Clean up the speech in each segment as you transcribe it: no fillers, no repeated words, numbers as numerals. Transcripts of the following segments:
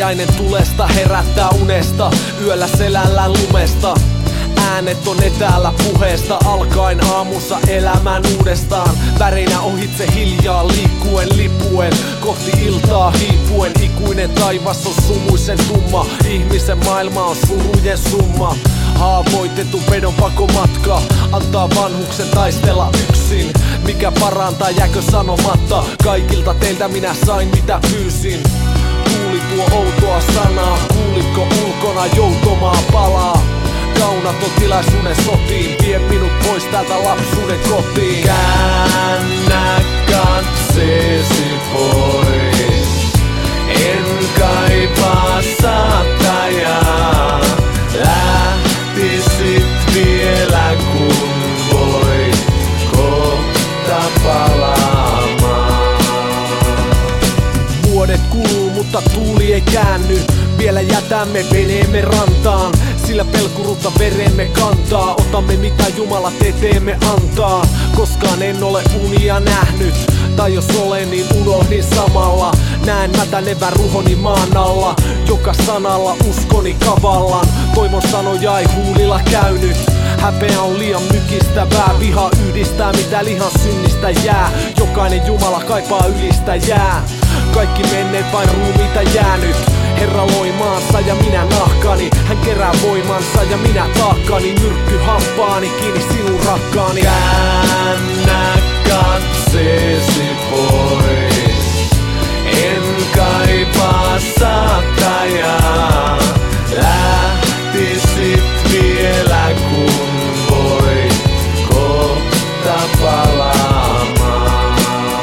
Pajainen tulesta herättää unesta, yöllä selällään lumesta. Äänet on etäällä puheesta, alkaen aamussa elämään uudestaan. Värinä ohitse hiljaa liikkuen, lipuen kohti iltaa hiipuen. Ikuinen taivas on sumuisen tumma, ihmisen maailma on surujen summa. Haavoitetun pedon pakomatka antaa vanhuksen taistella yksin. Mikä parantaa, jääkö sanomatta? Kaikilta teiltä minä sain mitä pyysin. Kuuli tuo outoa sanaa, kuulitko ulkona joutomaa palaa? Kaunaton tilaisuuden sotiin, vie minut pois täältä lapsuuden kotiin. Käännä katseesi pois, en kaipaa saattajaa. Lähtisit vielä kun voit kohta palaamaan. Vuodet kuluu, mutta tuuli ei käänny. Vielä jätämme veneemme rantaan, sillä pelkurutta veremme kantaa. Otamme mitä Jumalat eteemme antaa. Koskaan en ole unia nähnyt, tai jos olen niin unohdin samalla. Näen mätänevän ruhoni maan alla, joka sanalla uskoni kavallan. Toivon sanoja ei huulilla käynyt, häpeä on liian mykistävää. Viha yhdistää mitä lihan synnistä jää, jokainen Jumala kaipaa ylistäjää. Kaikki menneet vain ruumiita jäänyt, Herra loi maansa ja minä nahkani. Hän kerää voimansa ja minä taakkani. Myrkky hampaani kiinni sinun rakkaani. Käännä katseesi pois, en kaipaa saattajaa. Lähtisit vielä kun voit kohta palaamaan.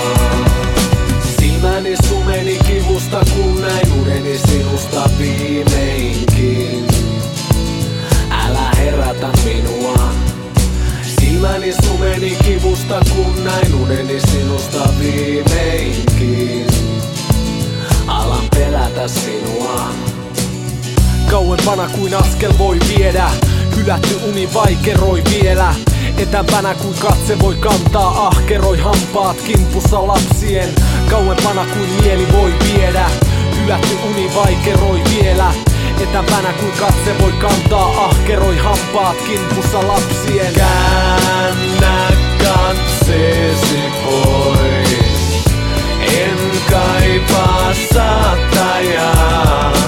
Silmäni sumeni kivusta kun näin uneni sinusta viimeinkin. Älä herätä minua. Silmäni sumeni kivusta kun näin uneni sinusta viimeinkin. Alan pelätä sinua. Kauempana kuin askel voi viedä, hylätty uni vaikeroi vielä. Etämpänä kuin katse voi kantaa, ahkeroi hampaat kimpussa lapsien. Kauempana kuin mieli voi viedä, hylätty uni vaikeroi vielä. Etämpänä kuin katse voi kantaa, ahkeroi hampaat kimpussa lapsien. Käännä katseesi pois, en kaipaa saattajaa.